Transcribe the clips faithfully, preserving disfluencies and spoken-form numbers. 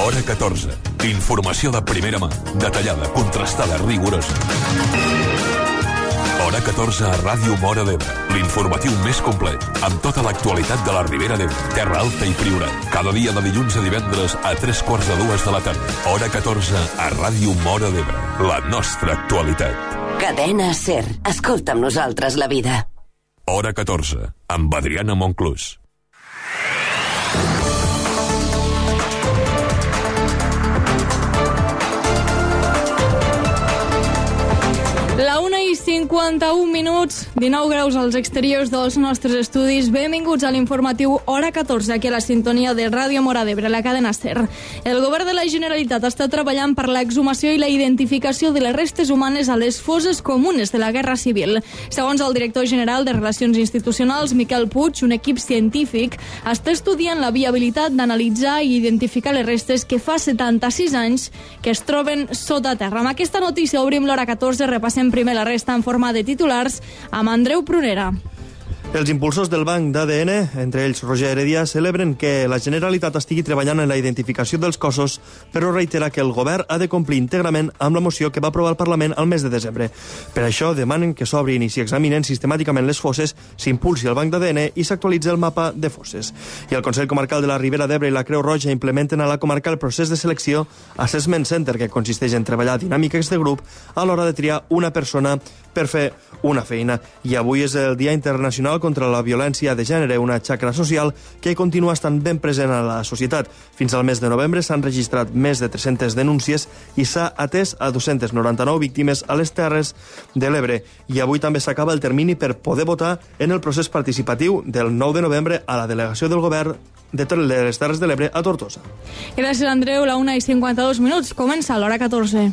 Hora catorze. Informació de primera mà, detallada, contrastada, rigorosa. Hora catorze a Ràdio Móra d'Ebre. L'informatiu més complet, amb tota l'actualitat de la Ribera d'Ebre, Terra Alta i Priorat. Cada dia de dilluns a divendres a tres quarts de dues de la tarda. Hora catorze a Ràdio Móra d'Ebre. La nostra actualitat. Cadena SER. Escolta amb nosaltres la vida. Hora catorze, amb Adriana Monclús. La una i cinquanta-un minuts, dinou graus als exteriors dels nostres estudis. Benvinguts a l'informatiu Hora catorze, aquí a la sintonia de Ràdio Móra d'Ebre, la cadena SER. El govern de la Generalitat està treballant per l'exhumació i la identificació de les restes humanes a les fosses comunes de la Guerra Civil. Segons el director general de Relacions Institucionals, Miquel Puig, un equip científic està estudiant la viabilitat d'analitzar i identificar les restes que fa setanta-sis anys que es troben sota terra. Amb aquesta notícia obrim l'Hora catorze, repassem primer la resta en forma de titulars amb Andreu Prunera. Els impulsors del banc d'A D N, entre ells Roger Heredia, celebren que la Generalitat estigui treballant en la identificació dels cossos, però reitera que el govern ha de complir íntegrament amb la moció que va aprovar el Parlament al mes de desembre. Per això demanen que s'obrin i s'hi examinen sistemàticament les fosses, s'impulsi el banc d'A D N i s'actualitzi el mapa de fosses. I el Consell Comarcal de la Ribera d'Ebre i la Creu Roja implementen a la comarca el procés de selecció Assessment Center, que consisteix en treballar dinàmiques de grup a l'hora de triar una persona per fer una feina. I avui és el Dia Internacional contra la Violència de Gènere, una xacra social que continua estant ben present a la societat. Fins al mes de novembre s'han registrat més de tres-centes denúncies i s'ha atès a dos-centes noranta-nou víctimes a les Terres de l'Ebre. I avui també s'acaba el termini per poder votar en el procés participatiu del nou de novembre a la delegació del govern de les Terres de l'Ebre a Tortosa. Gràcies, Andreu. La una i cinquanta-dos minuts. Comença l'Hora catorze.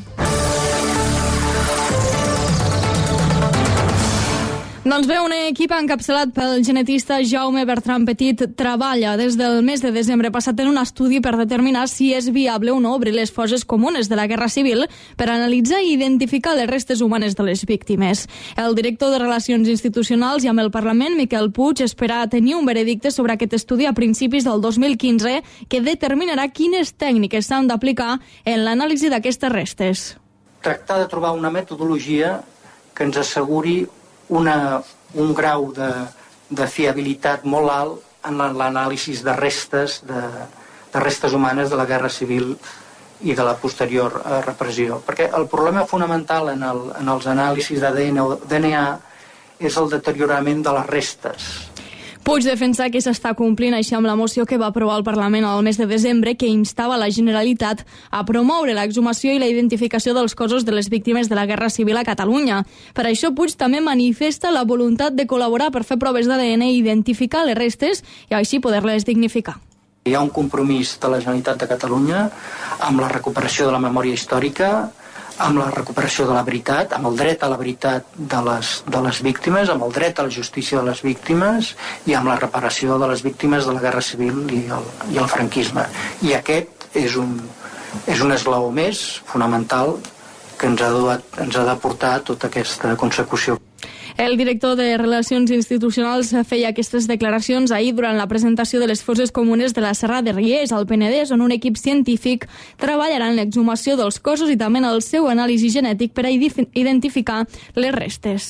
Doncs bé, un equip encapçalat pel genetista Jaume Bertran Petit treballa des del mes de desembre passat en un estudi per determinar si és viable o no obrir les fosses comunes de la Guerra Civil per analitzar i identificar les restes humanes de les víctimes. El director de Relacions Institucionals i amb el Parlament, Miquel Puig, espera tenir un veredicte sobre aquest estudi a principis del dos mil quinze que determinarà quines tècniques s'han d'aplicar en l'anàlisi d'aquestes restes. Tractar de trobar una metodologia que ens asseguri Una, un grau de, de fiabilitat molt alt en l'anàlisi de restes de, de restes humanes de la Guerra Civil i de la posterior eh, repressió. Perquè el problema fonamental en, el, en els anàlisis d'A D N o D N A és el deteriorament de les restes. Puig defensa que s'està complint així amb la moció que va aprovar el Parlament al mes de desembre que instava la Generalitat a promoure l'exhumació i la identificació dels cossos de les víctimes de la Guerra Civil a Catalunya. Per això Puig també manifesta la voluntat de col·laborar per fer proves d'A D N i identificar les restes i així poder-les dignificar. Hi ha un compromís de la Generalitat de Catalunya amb la recuperació de la memòria històrica, amb la recuperació de la veritat, amb el dret a la veritat de les, de les víctimes, amb el dret a la justícia de les víctimes i amb la reparació de les víctimes de la Guerra Civil i el, i el franquisme. I aquest és un, és un esglaó més fonamental que ens ha, de, ens ha de portar tota aquesta consecució. El director de Relacions Institucionals feia aquestes declaracions ahir durant la presentació de les fosses comunes de la Serra de Riers, al Penedès, on un equip científic treballarà en l'exhumació dels cossos i també en el seu anàlisi genètic per a identificar les restes.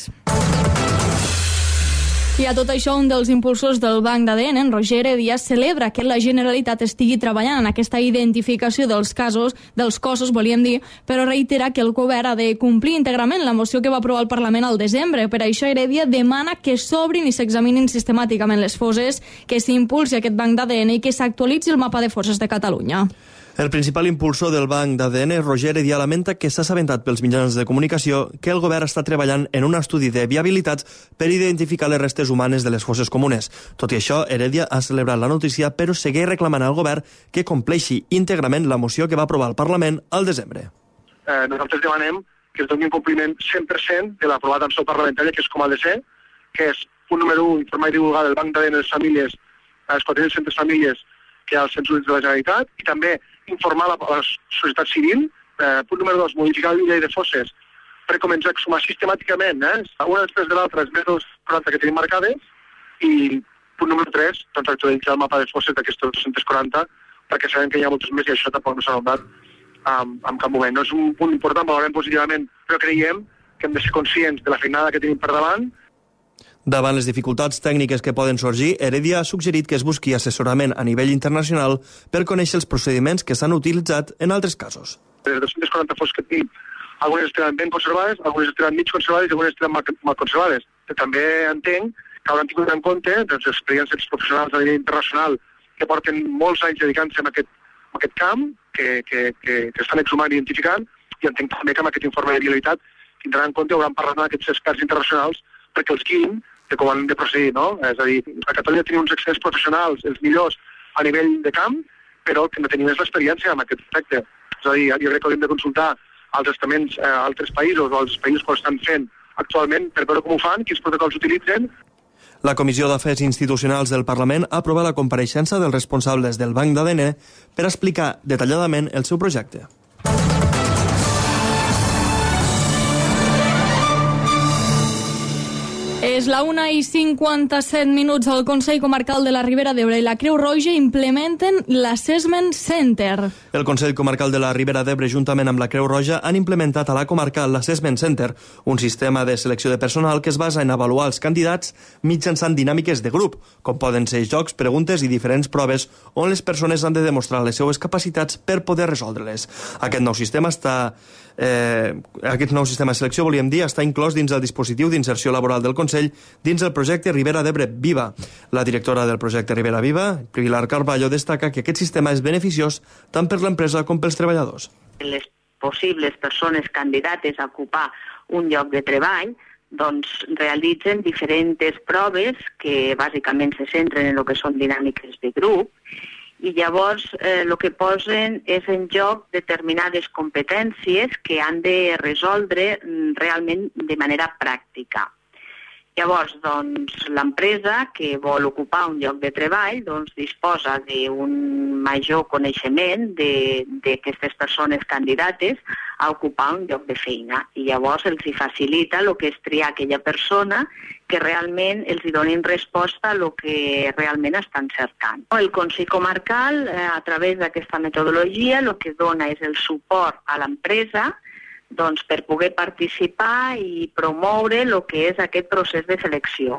I a tot això, un dels impulsors del banc d'A D N, en Roger Heredia, celebra que la Generalitat estigui treballant en aquesta identificació dels casos, dels cossos, volíem dir, però reitera que el govern ha de complir íntegrament la moció que va aprovar el Parlament al desembre. Per això Heredia demana que s'obrin i s'examinin sistemàticament les fosses, que s'impulsi aquest banc d'A D N i que s'actualitzi el mapa de fosses de Catalunya. El principal impulsor del banc d'A D N, Roger Heredia, lamenta que s'ha assabentat pels mitjans de comunicació que el govern està treballant en un estudi de viabilitats per identificar les restes humanes de les fosses comunes. Tot i això, Heredia ha celebrat la notícia, però segueix reclamant al govern que compleixi íntegrament la moció que va aprovar el Parlament al desembre. Eh, nosaltres demanem que es doni un compliment cent per cent de l'aprovat en seu parlamentària, que és com ha de ser, que és, punt número un, informar i divulgar del banc d'A D N de les famílies, a les quatre-centes famílies que hi ha als Cens Units de la Generalitat, i també informar la, la societat civil. Eh, punt número dos, modificar la llei de fosses per començar a exhumar sistemàticament, eh, una després de l'altra, els més dels quaranta que tenim marcades, i punt número tres, doncs actualitzar el mapa de fosses d'aquestes dos-centes quaranta perquè sabem que hi ha moltes més i això tampoc no s'ha donat um, en cap moment. No és un punt important, valorem positivament, però creiem que hem de ser conscients de la feinada que tenim per davant. Davant les dificultats tècniques que poden sorgir, Heredia ha suggerit que es busqui assessorament a nivell internacional per conèixer els procediments que s'han utilitzat en altres casos. De les dos-centes quaranta fosses que tenim, algunes estaran ben conservades, algunes estaran mig conservades i algunes estaran mal, mal conservades. També entenc que hauran tingut en compte doncs, experiències professionals a nivell internacional que porten molts anys dedicant-se a aquest, a aquest camp, que, que, que, que estan exhumant i identificant, i entenc també que amb aquest informe de viabilitat tindran en compte, hauran parlat amb aquests experts internacionals perquè els guiïn de com han de procedir, no? És a dir, a Catalunya tenim uns experts professionals, els millors a nivell de camp, però el que no tenim és l'experiència en aquest aspecte. És a dir, jo crec que hauríem de consultar als estaments a eh, altres països o als països que ho estan fent actualment per veure com ho fan, quins protocols utilitzen. La Comissió d'Afers Institucionals del Parlament ha aprovat la compareixença dels responsables del Banc d'A D N per explicar detalladament el seu projecte. És la una i cinquanta-set minuts. El Consell Comarcal de la Ribera d'Ebre i la Creu Roja implementen l'Assessment Center. El Consell Comarcal de la Ribera d'Ebre, juntament amb la Creu Roja, han implementat a la comarca l'Assessment Center, un sistema de selecció de personal que es basa en avaluar els candidats mitjançant dinàmiques de grup, com poden ser jocs, preguntes i diferents proves on les persones han de demostrar les seues capacitats per poder resoldre-les. Aquest nou sistema està... Eh, aquest nou sistema de selecció, volíem dir, està inclòs dins el dispositiu d'inserció laboral del Consell dins el projecte Ribera d'Ebre Viva. La directora del projecte Ribera Viva, Pilar Carballo, destaca que aquest sistema és beneficiós tant per l'empresa com pels treballadors. Les possibles persones candidates a ocupar un lloc de treball doncs realitzen diferents proves que bàsicament se centren en el que són dinàmiques de grup i llavors eh, el que posen és en joc determinades competències que han de resoldre realment de manera pràctica. Llavors, doncs, l'empresa que vol ocupar un lloc de treball doncs, disposa d'un major coneixement d'aquestes persones candidates a ocupar un lloc de feina i llavors els hi facilita el que és triar aquella persona que realment els hi donin resposta a el que realment estan cercant. El Consell Comarcal, a través d'aquesta metodologia, el que dona és el suport a l'empresa doncs, per poder participar i promoure el que és aquest procés de selecció.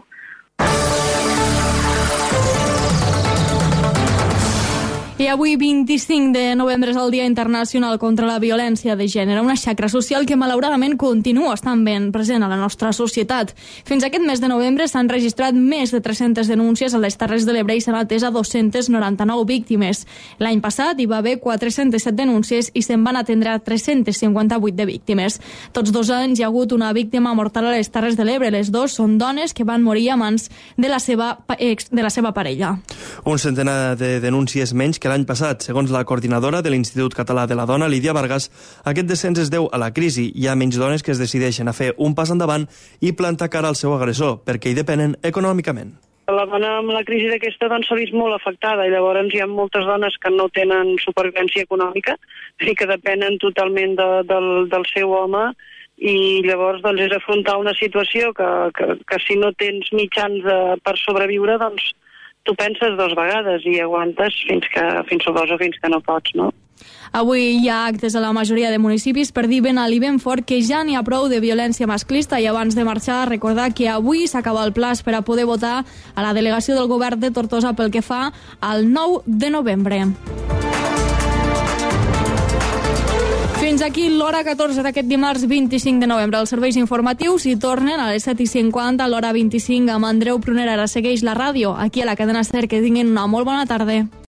I avui, vint-i-cinc de novembre, és el Dia Internacional contra la Violència de Gènere, una xacra social que malauradament continua estant ben present a la nostra societat. Fins aquest mes de novembre s'han registrat més de tres-centes denúncies a les Terres de l'Ebre i s'han atès a dos-centes noranta-nou víctimes. L'any passat hi va haver quatre-centes set denúncies i se'n van atendre a tres-centes cinquanta-vuit de víctimes. Tots dos anys hi ha hagut una víctima mortal a les Terres de l'Ebre. Les dos són dones que van morir a mans de la seva, ex, de la seva parella. Un centenar de denúncies menys que l'any passat. Segons la coordinadora de l'Institut Català de la Dona, Lídia Vargas, aquest descens es deu a la crisi. Hi ha menys dones que es decideixen a fer un pas endavant i plantar cara al seu agressor, perquè hi depenen econòmicament. La dona amb la crisi d'aquesta doncs, s'ha vist molt afectada i llavors hi ha moltes dones que no tenen supervivència econòmica i que depenen totalment de, del, del seu home i llavors doncs, és afrontar una situació que, que, que si no tens mitjans de, per sobreviure, doncs tu penses dos vegades i aguantes fins que fins dos o fins que no pots, no? Avui hi ha actes a la majoria de municipis per dir ben alt i ben fort que ja n'hi ha prou de violència masclista i abans de marxar recordar que avui s'acaba el plaç per a poder votar a la delegació del govern de Tortosa pel que fa al nou de novembre. Fins aquí l'hora catorze d'aquest dimarts vint-i-cinc de novembre. Els serveis informatius hi tornen a les set i cinquanta, a l'hora vint-i-cinc amb Andreu Prunera. Ara segueix la ràdio, aquí a la cadena SER. Que tinguin una molt bona tarda.